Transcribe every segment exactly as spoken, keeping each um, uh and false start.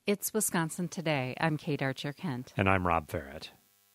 It's Wisconsin Today. I'm Kate Archer-Kent. And I'm Rob Ferret.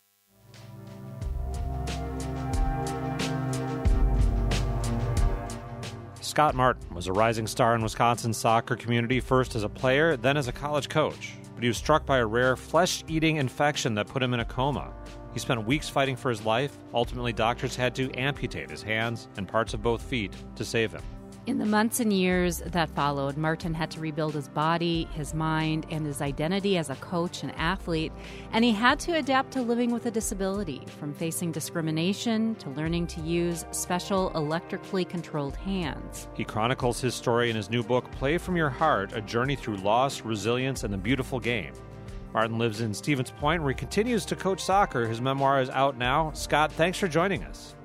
Scott Martin was a rising star in Wisconsin's soccer community, first as a player, then as a college coach. But he was struck by a rare flesh-eating infection that put him in a coma. He spent weeks fighting for his life. Ultimately, doctors had to amputate his hands and parts of both feet to save him. In the months and years that followed, Martin had to rebuild his body, his mind, and his identity as a coach and athlete, and he had to adapt to living with a disability, from facing discrimination to learning to use special electrically controlled hands. He chronicles his story in his new book, Play From Your Heart, A Journey Through Loss, Resilience, and the Beautiful Game. Martin lives in Stevens Point, where he continues to coach soccer. His memoir is out now. Scott, thanks for joining us.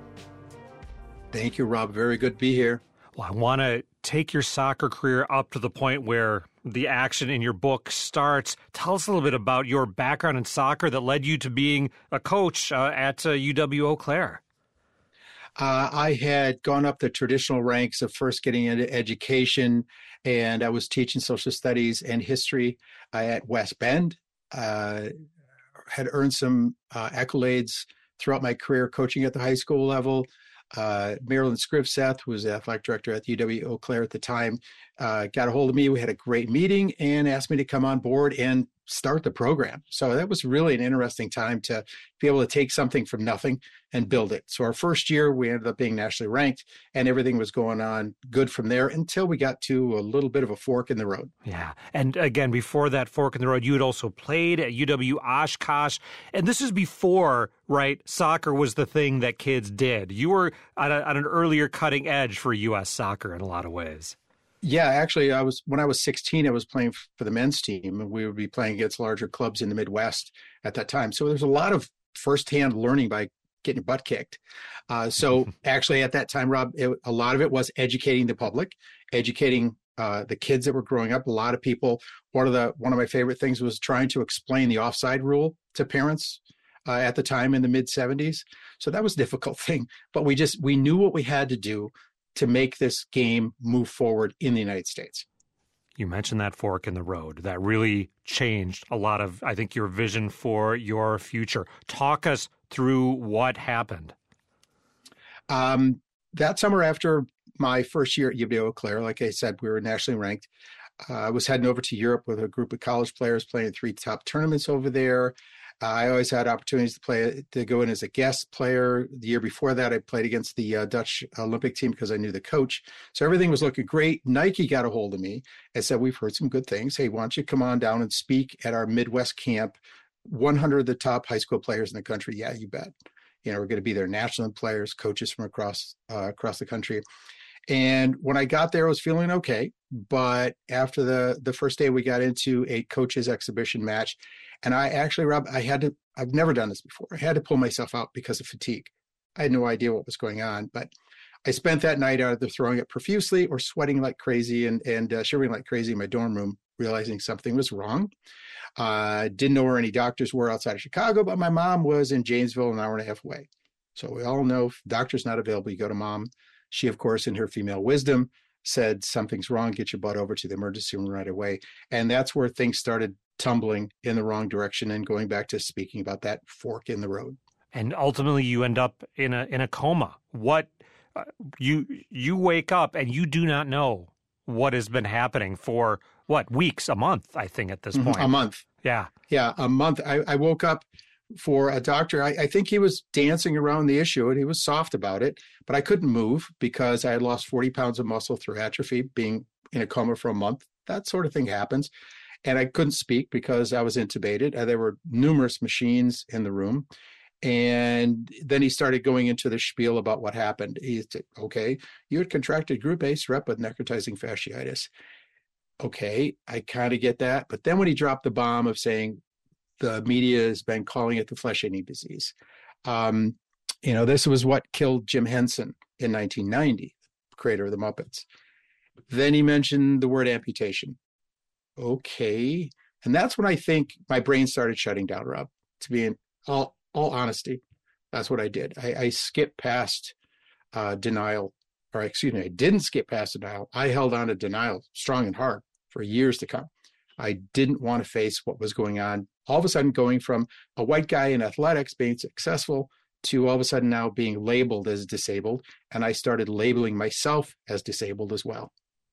Thank you, Rob. Very good to be here. Well, I want to take your soccer career up to the point where the action in your book starts. Tell us a little bit about your background in soccer that led you to being a coach uh, at uh, U W Eau Claire. Uh, I had gone up the traditional ranks of first getting into education, and I was teaching social studies and history uh, at West Bend. Uh, had earned some uh, accolades throughout my career coaching at the high school level. Uh, Marilyn Scrivseth, who was the athletic director at U W Eau Claire at the time, uh, got a hold of me. We had a great meeting and asked me to come on board and start the program. So that was really an interesting time to be able to take something from nothing and build it. So our first year, we ended up being nationally ranked, and everything was going on good from there until we got to a little bit of a fork in the road. Yeah. And again, before that fork in the road, you had also played at U W Oshkosh. And this is before, right, soccer was the thing that kids did. You were on, a, on an earlier cutting edge for U S soccer in a lot of ways. Yeah, actually, I was when I was sixteen, I was playing for the men's team, and we would be playing against larger clubs in the Midwest at that time. So there's a lot of firsthand learning by getting your butt kicked. Uh, so actually, at that time, Rob, it, a lot of it was educating the public, educating uh, the kids that were growing up. A lot of people. One of the one of my favorite things was trying to explain the offside rule to parents uh, at the time in the mid seventies. So that was a difficult thing, but we just we knew what we had to do to make this game move forward in the United States. You mentioned that fork in the road. That really changed a lot of, I think, your vision for your future. Talk us through what happened. Um, that summer after my first year at U W Eau Claire, like I said, we were nationally ranked. Uh, I was heading over to Europe with a group of college players playing three top tournaments over there. Uh, I always had opportunities to play, to go in as a guest player. The year before that, I played against the uh, Dutch Olympic team because I knew the coach. So everything was looking great. Nike got a hold of me and said, we've heard some good things. Hey, why don't you come on down and speak at our Midwest camp? one hundred of the top high school players in the country. Yeah, you bet. You know, we're going to be there, national players, coaches from across uh, across the country. And when I got there, I was feeling okay. But after the, the first day, we got into a coaches exhibition match. And I actually, Rob, I had to, I've never done this before. I had to pull myself out because of fatigue. I had no idea what was going on. But I spent that night either throwing it profusely or sweating like crazy and, and uh, shivering like crazy in my dorm room, realizing something was wrong. I uh, didn't know where any doctors were outside of Chicago, but my mom was in Janesville, an hour and a half away. So we all know if doctor's not available, you go to mom. She, of course, in her female wisdom, said, something's wrong, get your butt over to the emergency room right away. And that's where things started tumbling in the wrong direction and going back to speaking about that fork in the road. And ultimately you end up in a in a coma. What uh, you you wake up and you do not know what has been happening for, what, weeks, a month, I think, at this Mm-hmm. point. A month. Yeah. Yeah, a month. I, I woke up for a doctor. I, I think he was dancing around the issue and he was soft about it, but I couldn't move because I had lost forty pounds of muscle through atrophy, being in a coma for a month. That sort of thing happens. And I couldn't speak because I was intubated. Uh, there were numerous machines in the room. And then he started going into the spiel about what happened. He said, okay, you had contracted group A strep with necrotizing fasciitis. Okay, I kind of get that. But then when he dropped the bomb of saying the media has been calling it the flesh-eating disease, um, you know, this was what killed Jim Henson in nineteen ninety, creator of the Muppets. Then he mentioned the word amputation. Okay. And that's when I think my brain started shutting down, Rob, to be in all, all honesty. That's what I did. I, I skipped past uh, denial, or excuse me, I didn't skip past denial. I held on to denial strong and hard for years to come. I didn't want to face what was going on. All of a sudden, going from a white guy in athletics being successful to all of a sudden now being labeled as disabled. And I started labeling myself as disabled as well.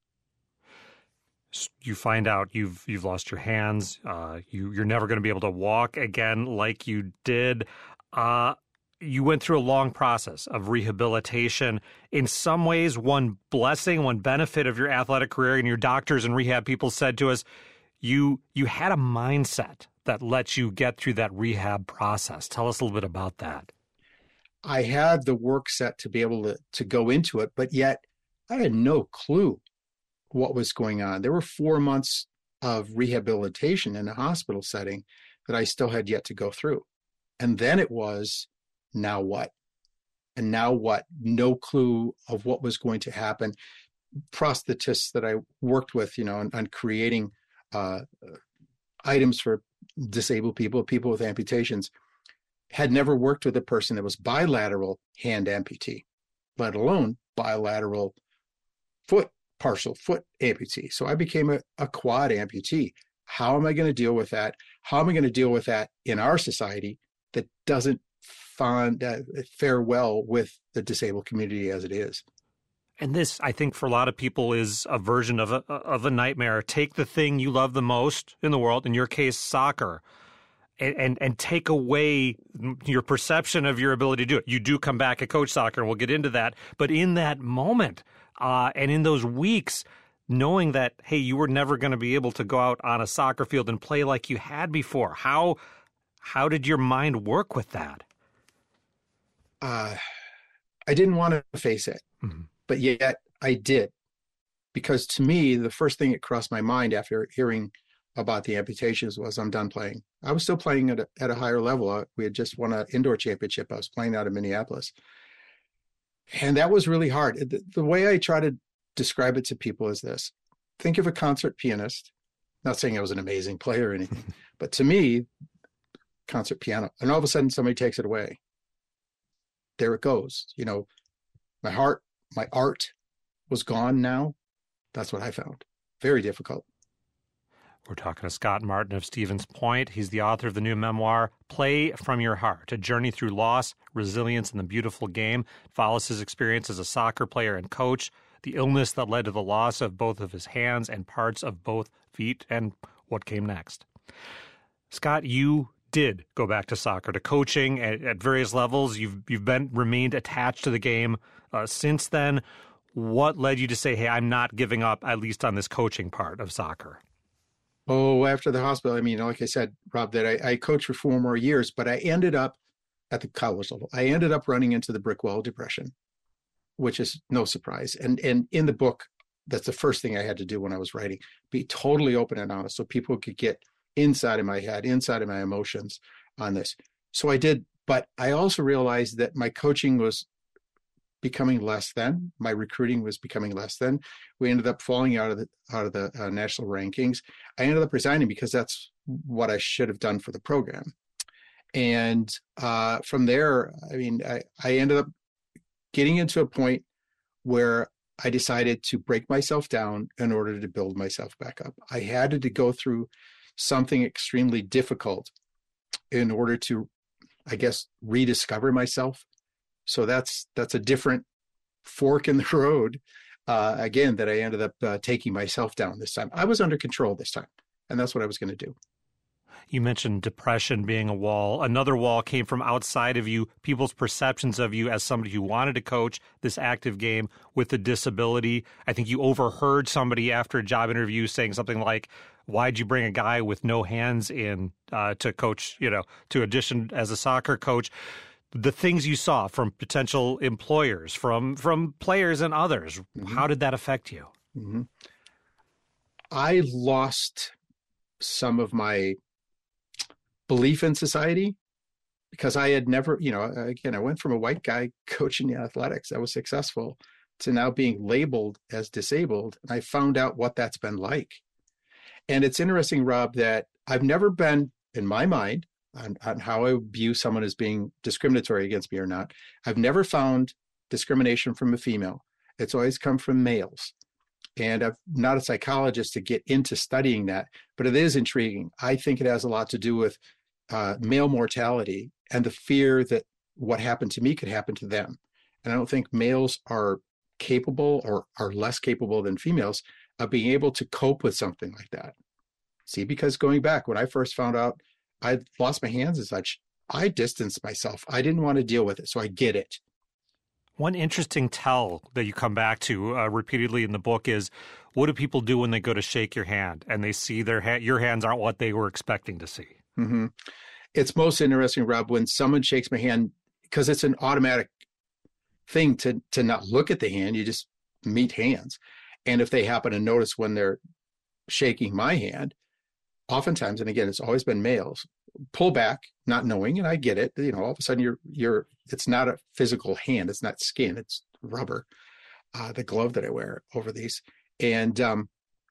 You find out you've you've lost your hands. Uh, you you're never going to be able to walk again like you did. Uh, you went through a long process of rehabilitation. In some ways, one blessing, one benefit of your athletic career, and your doctors and rehab people said to us, you you had a mindset that lets you get through that rehab process. Tell us a little bit about that. I had the work set to be able to to go into it, but yet I had no clue what was going on. There were four months of rehabilitation in a hospital setting that I still had yet to go through. And then it was, now what? And now what? No clue of what was going to happen. Prosthetists that I worked with, you know, on, on creating uh, items for disabled people, people with amputations, had never worked with a person that was bilateral hand amputee, let alone bilateral foot partial foot amputee. So I became a, a quad amputee. How am I going to deal with that? How am I going to deal with that in our society that doesn't find, uh, fare well with the disabled community as it is? And this, I think, for a lot of people is a version of a, of a nightmare. Take the thing you love the most in the world, in your case, soccer, and, and, and take away your perception of your ability to do it. You do come back and coach soccer, and we'll get into that. But in that moment, Uh, and in those weeks, knowing that, hey, you were never going to be able to go out on a soccer field and play like you had before, how how did your mind work with that? Uh, I didn't want to face it, mm-hmm. but yet I did. Because to me, the first thing that crossed my mind after hearing about the amputations was, I'm done playing. I was still playing at a, at a higher level. We had just won an indoor championship. I was playing out of Minneapolis. And that was really hard. The, the way I try to describe it to people is this. Think of a concert pianist. Not saying I was an amazing player or anything, but to me, concert piano. And all of a sudden somebody takes it away. There it goes. You know, my heart, my art was gone now. That's what I found. Very difficult. We're talking to Scott Martin of Stevens Point. He's the author of the new memoir, Play From Your Heart, a journey through loss, resilience, and the beautiful game. It follows his experience as a soccer player and coach, the illness that led to the loss of both of his hands and parts of both feet, and what came next. Scott, you did go back to soccer, to coaching at, at various levels. You've you've been remained attached to the game uh, since then. What led you to say, hey, I'm not giving up, at least on this coaching part of soccer? Oh, after the hospital, I mean, like I said, Rob, that I, I coached for four more years, but I ended up at the college level. I ended up running into the brick wall depression, which is no surprise. And and in the book, that's the first thing I had to do when I was writing, be totally open and honest so people could get inside of my head, inside of my emotions on this. So I did, but I also realized that my coaching was becoming less than, my recruiting was becoming less than. We ended up falling out of the out of the uh, national rankings. I ended up resigning because that's what I should have done for the program. And uh, from there, I mean, I, I ended up getting into a point where I decided to break myself down in order to build myself back up. I had to go through something extremely difficult in order to, I guess, rediscover myself. So that's that's a different fork in the road, uh, again, that I ended up uh, taking myself down this time. I was under control this time, and that's what I was going to do. You mentioned depression being a wall. Another wall came from outside of you, people's perceptions of you as somebody who wanted to coach this active game with a disability. I think you overheard somebody after a job interview saying something like, why'd you bring a guy with no hands in uh, to coach, you know, to audition as a soccer coach? The things you saw from potential employers, from from players and others, mm-hmm. How did that affect you? Mm-hmm. I lost some of my belief in society because I had never, you know, again, I went from a white guy coaching athletics that was successful to now being labeled as disabled. And I found out what that's been like. And it's interesting, Rob, that I've never been, in my mind, On, on how I view someone as being discriminatory against me or not. I've never found discrimination from a female. It's always come from males. And I'm not a psychologist to get into studying that, but it is intriguing. I think it has a lot to do with uh, male mortality and the fear that what happened to me could happen to them. And I don't think males are capable or are less capable than females of being able to cope with something like that. See, because going back, when I first found out I lost my hands and such, I distanced myself. I didn't want to deal with it. So I get it. One interesting tell that you come back to uh, repeatedly in the book is, what do people do when they go to shake your hand and they see their ha- your hands aren't what they were expecting to see? Mm-hmm. It's most interesting, Rob, when someone shakes my hand, because it's an automatic thing to to not look at the hand. You just meet hands. And if they happen to notice when they're shaking my hand, oftentimes, and again, it's always been males, pull back, not knowing, and I get it. You know, all of a sudden you're you're it's not a physical hand, it's not skin, it's rubber, uh, the glove that I wear over these. And um,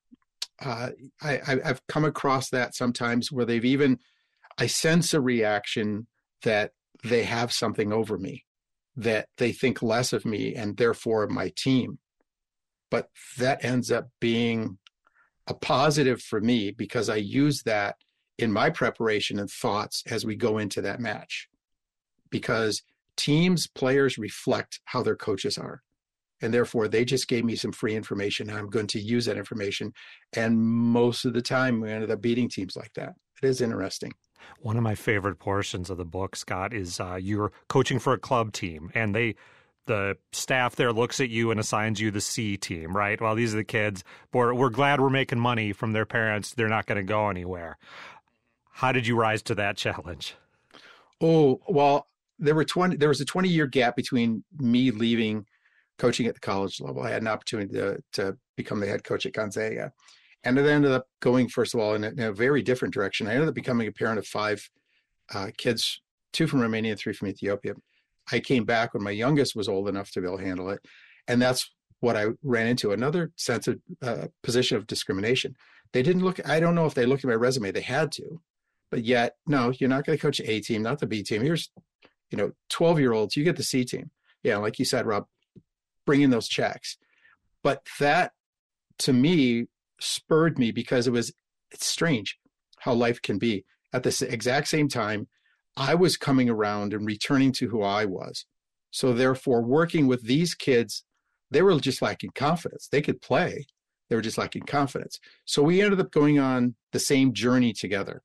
uh, I, I've come across that sometimes where they've even, I sense a reaction that they have something over me, that they think less of me and therefore my team. But that ends up being a positive for me because I use that in my preparation and thoughts as we go into that match. Because teams, players reflect how their coaches are. And therefore, they just gave me some free information. And I'm going to use that information. And most of the time, we ended up beating teams like that. It is interesting. One of my favorite portions of the book, Scott, is uh, you're coaching for a club team, and they, the staff there looks at you and assigns you the C team, right? Well, these are the kids. We're, we're glad we're making money from their parents. They're not going to go anywhere. How did you rise to that challenge? Oh, well, there were twenty. There was a twenty-year gap between me leaving coaching at the college level. I had an opportunity to, to become the head coach at Gonzaga. And it ended up going, first of all, in a, in a very different direction. I ended up becoming a parent of five uh, kids, two from Romania and three from Ethiopia. I came back when my youngest was old enough to be able to handle it. And that's what I ran into, another sense of uh, position of discrimination. They didn't look, I don't know if they looked at my resume, they had to, but yet, no, you're not going to coach the A team, not the B team. Here's, you know, twelve year olds, you get the C team. Yeah. Like you said, Rob, bring in those checks. But that to me spurred me because it was, it's strange how life can be. At the exact same time, I was coming around and returning to who I was. So therefore, working with these kids, they were just lacking confidence. They could play. They were just lacking confidence. So we ended up going on the same journey together.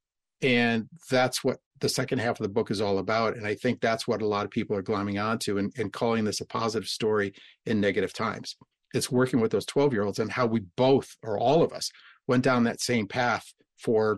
And that's what the second half of the book is all about. And I think that's what a lot of people are glomming onto and, and calling this a positive story in negative times. It's working with those twelve-year-olds and how we both, or all of us, went down that same path for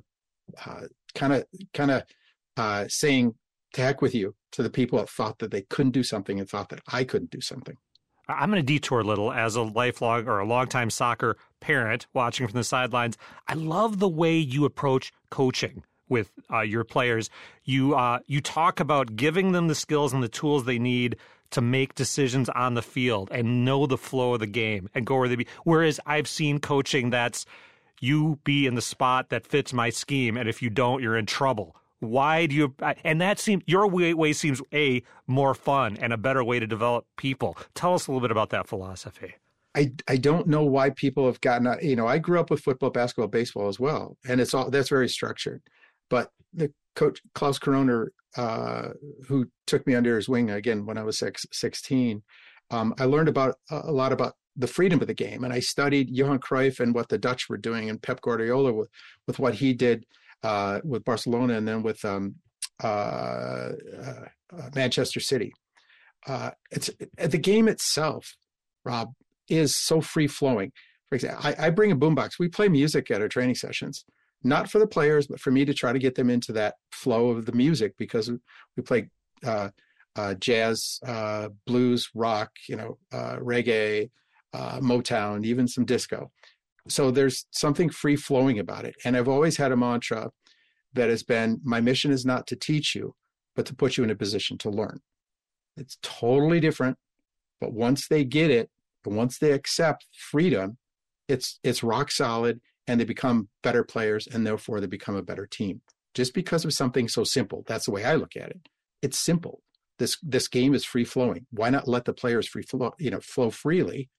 kind of kind of uh, saying, to heck with you, to the people that thought that they couldn't do something and thought that I couldn't do something. I'm going to detour a little as a lifelong or a longtime soccer parent watching from the sidelines. I love the way you approach coaching with uh, your players. You uh, you talk about giving them the skills and the tools they need to make decisions on the field and know the flow of the game and go where they be. Whereas I've seen coaching that's you be in the spot that fits my scheme, and if you don't, you're in trouble. Why do you? And that seems your way, way seems a more fun and a better way to develop people. Tell us a little bit about that philosophy. I I don't know why people have gotten. You know, I grew up with football, basketball, baseball as well, and it's all that's very structured. But the coach Klaus Koroner, uh, who took me under his wing again when I was six, sixteen, um, I learned about a lot about the freedom of the game, and I studied Johan Cruyff and what the Dutch were doing, and Pep Guardiola with with what he did. Uh, with Barcelona and then with um, uh, uh, uh, Manchester City. Uh, it's the game itself, Rob, is so free flowing. For example, I, I bring a boombox. We play music at our training sessions, not for the players, but for me to try to get them into that flow of the music, because we play uh, uh, jazz, uh, blues, rock, you know, uh, reggae, uh, Motown, even some disco. So there's something free flowing about it. And I've always had a mantra that has been, my mission is not to teach you, but to put you in a position to learn. It's totally different. But once they get it, and once they accept freedom, it's it's rock solid, and they become better players, and therefore they become a better team. Just because of something so simple. That's the way I look at it. It's simple. This this game is free flowing. Why not let the players free flow, you know, flow freely?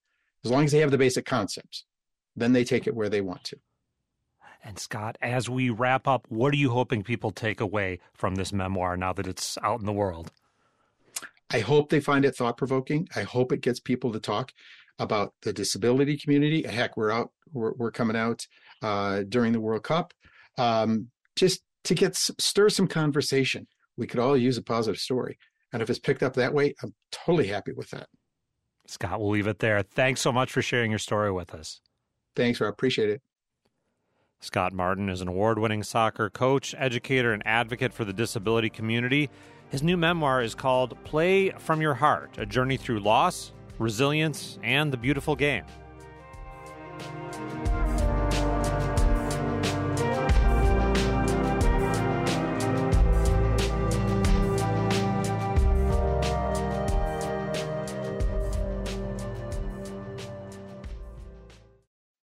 As long as they have the basic concepts, then they take it where they want to. And Scott, as we wrap up, what are you hoping people take away from this memoir now that it's out in the world? I hope they find it thought-provoking. I hope it gets people to talk about the disability community. Heck, we're out, we're, we're coming out uh, during the World Cup, um, just to get stir some conversation. We could all use a positive story. And if it's picked up that way, I'm totally happy with that. Scott, we'll leave it there. Thanks so much for sharing your story with us. Thanks, Rob. Appreciate it. Scott Martin is an award-winning soccer coach, educator, and advocate for the disability community. His new memoir is called Play from Your Heart, a journey through loss, resilience, and the beautiful game.